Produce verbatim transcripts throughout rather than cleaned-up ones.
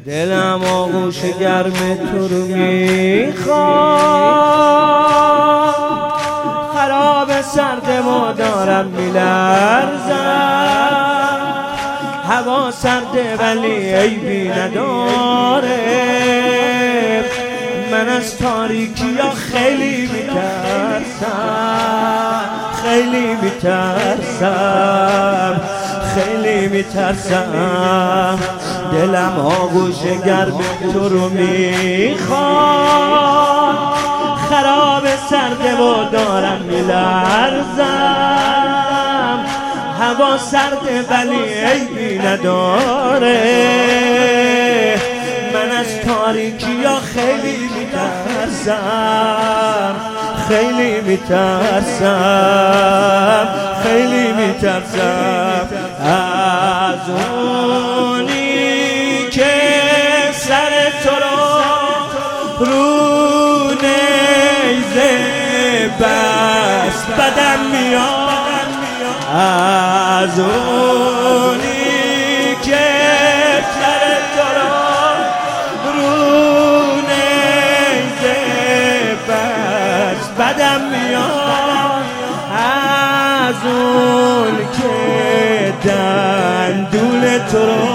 دلم آغوش گرم تو رو میخواد، خراب سرد ما دارم میلرزم، هوا سرده ولی عیبی نداره، من از تاریکی ها خیلی میترسم، خیلی میترسم، خیلی میترسم. دلم آغوش گرم تو رو میخواد، خراب سرده و دارم میلرزم، هوا سرده ولی عیبی نداره، من از تاریکی ها خیلی میترسم، خیلی میترسم، خیلی میترسم. از اونی که سر تو رو رو نیزه بس بدم میاد، از اونی که سر تو رو رو نیزه بس بدم میاد، از اون که دندون تو رو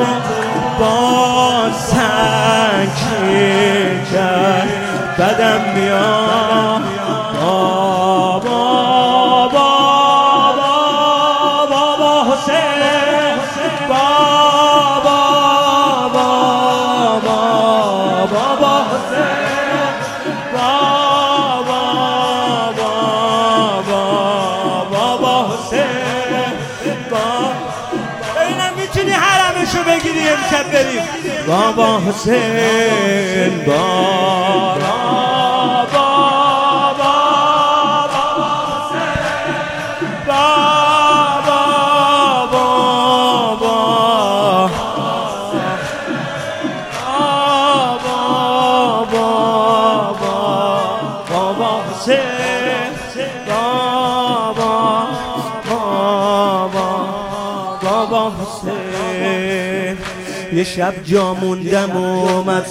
با سنگ کرد بدم میاد. بابا بابا بابا حسین، بابا بابا بابا حسین، بابا بابا بابا حسین، ببینم میتونی حرمشو بگیری امشب بریم. بابا حسین، بابا بابا بابا حسین، بابا بابا بابا بابا حسین، بابا بابا بابا حسین. یه شب جا موندم اومد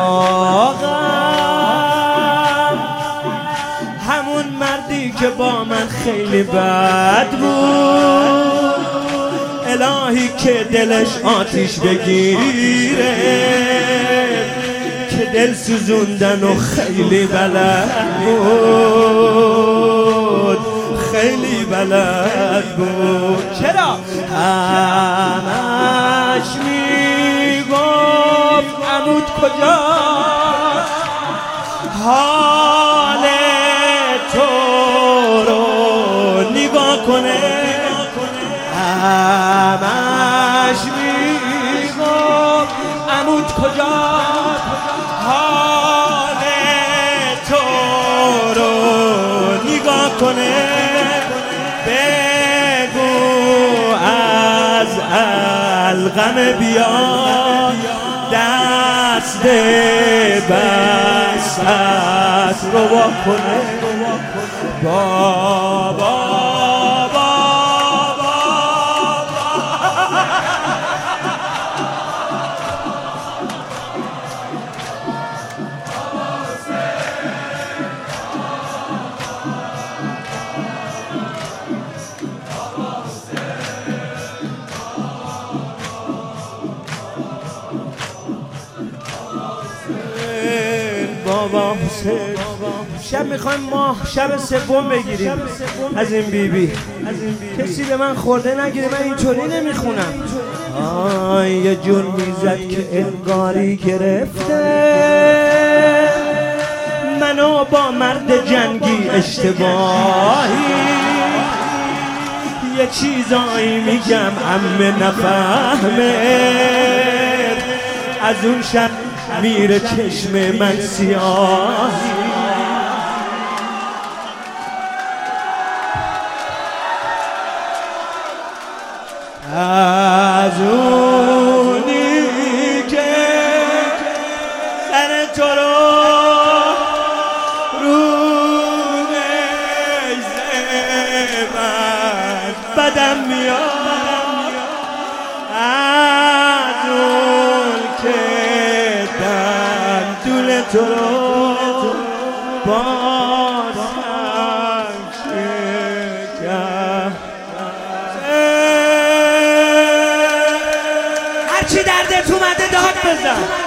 سراغم، همون مردی که با من خیلی بد بود، الهی که دلش آتیش بگیره، که دل سوزوندن و خیلی بلد بود، خیلی بلد بود. چرا؟ همش میگفت عمود کجاست، حال تو رو نگاه کنه، همش میگفت عمود کجاست، حال تو رو نگاه کنه، بگو از الغم بیاد دست بسط رو وا کنه. بابا بابا حسین، شب میخوایم ما شب سوم بگیریم از این بیبی، کسی به من خورده نگیره، من اینطوری نمیخونم. آی یه جون میزد که انگاری گرفته منو با مرد جنگی اشتباهی، یه چیزایی میگم عمه نفهمه، از اون شب میره چشم من سیاهی، از اونی که سر تو رو رو نیزه بدم میاد، از اون که دل تو رو باز هرچی دردت اومده داد بزن.